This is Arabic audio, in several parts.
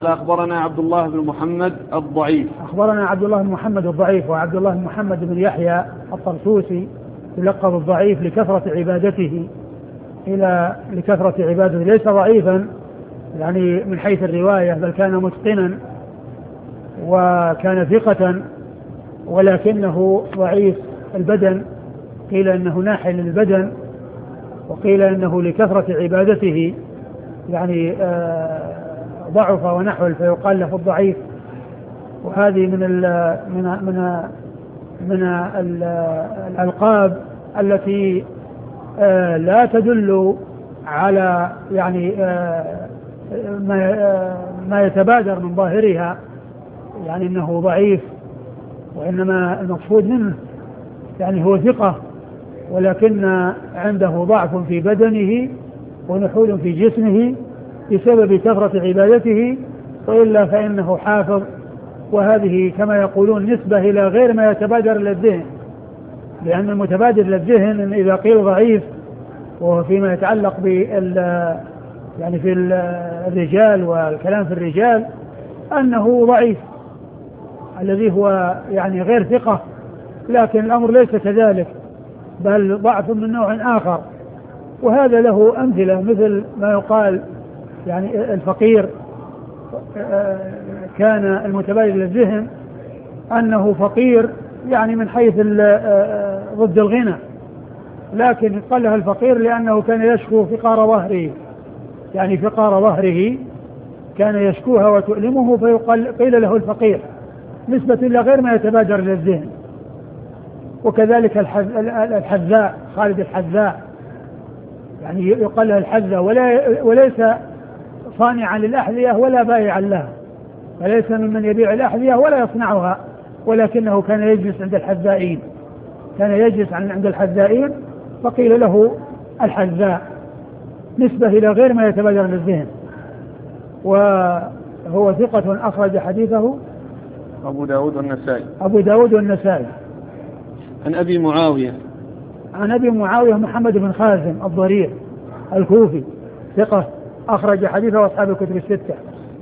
أخبرنا عبد الله بن محمد الضعيف. أخبرنا عبد الله بن محمد الضعيف، وعبد الله بن محمد بن يحيى الطرسوسي يلقب الضعيف لكثرة عبادته ليس ضعيفا يعني من حيث الرواية، بل كان متقنا وكان ثقة، ولكنه ضعيف البدن، قيل انه ناحل البدن، وقيل انه لكثرة عبادته يعني ضعف ونحول فيقال له الضعيف. وهذه من الألقاب التي لا تدل على يعني ما يتبادر من ظاهرها، يعني انه ضعيف، وانما المقصود منه يعني هو ثقة، ولكن عنده ضعف في بدنه ونحول في جسمه بسبب كثرة عبادته، وإلا فإنه حافظ. وهذه كما يقولون نسبة إلى غير ما يتبادر إلى الذهن، لأن المتبادر إلى الذهن إن إذا قيل ضعيف وهو فيما يتعلق يعني في الرجال والكلام في الرجال أنه ضعيف الذي هو يعني غير ثقة، لكن الأمر ليس كذلك، بل ضعف من نوع آخر. وهذا له أمثلة، مثل ما يقال يعني الفقير كان المتبادر للذهن أنه فقير يعني من حيث ضد الغنى، لكن قال له الفقير لأنه كان يشكو فقار ظهره، يعني فقار ظهره كان يشكوها وتؤلمه قيل له الفقير، نسبة إلى غير ما يتبادر للذهن. وكذلك الحذاء، خالد الحذاء، يعني يقال له الحذاء، وليس صانعا للأحذية ولا بائعا لها، فليس ممن يبيع الأحذية ولا يصنعها، ولكنه كان يجلس عند الحذائين، عند الحذائين، فقيل له الحذاء، نسبة إلى غير ما يتبادر للذهن. وهو ثقة أخرج حديثه أبو داود والنسائي. عن أبي معاوية محمد بن خازم الضرير الكوفي، ثقة أخرج حديثه أصحاب الكتب الستة.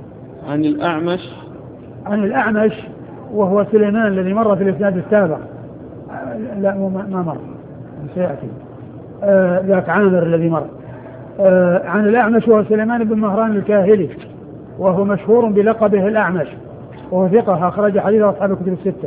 عن الأعمش وهو سليمان الذي مر في الإسناد السابق، لا ما مر، سيأتي ذاك عامر الذي مر. عن الأعمش وهو سليمان بن مهران الكاهلي، وهو مشهور بلقبه الأعمش، وهو ثقة أخرج حديثه أصحاب الكتب الستة.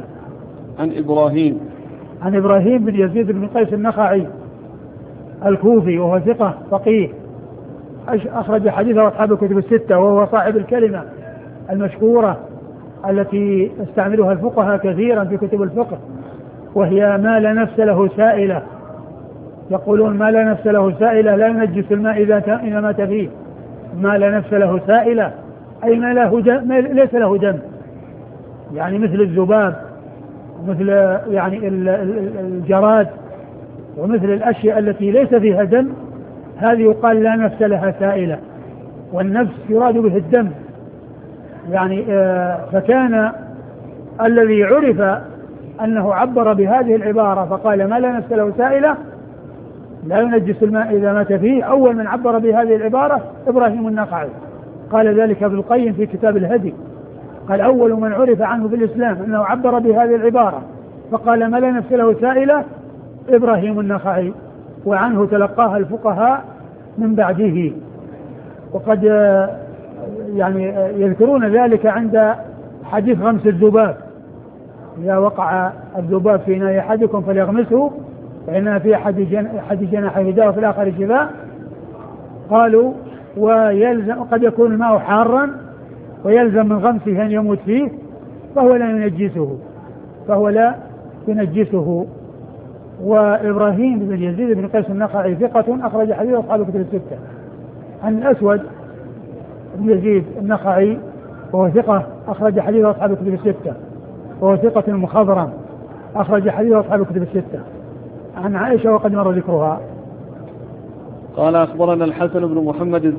عن إبراهيم بن يزيد بن قيس النخعي الكوفي، وهو ثقة فقيه أخرج حديثه أصحاب الكتب الستة، وهو صاحب الكلمة المشهورة التي استعملها الفقهاء كثيرا في كتب الفقه، وهي ما لا نفس له سائلة. يقولون ما لا نفس له سائلة لا ينجس الماء إذا مات فيه. ما لا نفس له سائلة أي ما ليس له دم، يعني مثل الذباب، ومثل يعني الجراد، ومثل الأشياء التي ليس فيها دم، هذه يقال لا نفس لها سائلة، والنفس يراد به الدم. يعني فكان الذي عرف أنه عبر بهذه العبارة فقال ما لا نفس له سائلة لا ينجس الماء إذا مات فيه، أول من عبر بهذه العبارة إبراهيم النخعي، قال ذلك ابن القيم في كتاب الهدي، قال أول من عرف عنه في الإسلام أنه عبر بهذه العبارة فقال ما لا نفس له سائلة إبراهيم النخعي، وعنه تلقاها الفقهاء من بعده. وقد يعني يذكرون ذلك عند حديث غمس الذباب، إذا وقع الذباب في إناء أحدكم فليغمسه فإن في أحد جناحيه داء وفي الآخر شفاء. قالوا ويلزم قد يكون الماء حارا ويلزم من غمسه أن يموت فيه فهو لا ينجسه. وإبراهيم بن يزيد بن قيس النخعي ثقة أخرج حديث أصحاب الكتب الستة. عن الأسود بن يزيد النخعي وهو ثقة أخرج حديث أصحاب الكتب الستة، وهو ثقة مخضرم أخرج حديث أصحاب الكتب الستة. عن عائشة وقد مر ذكرها. قال أخبرنا الحسن بن محمد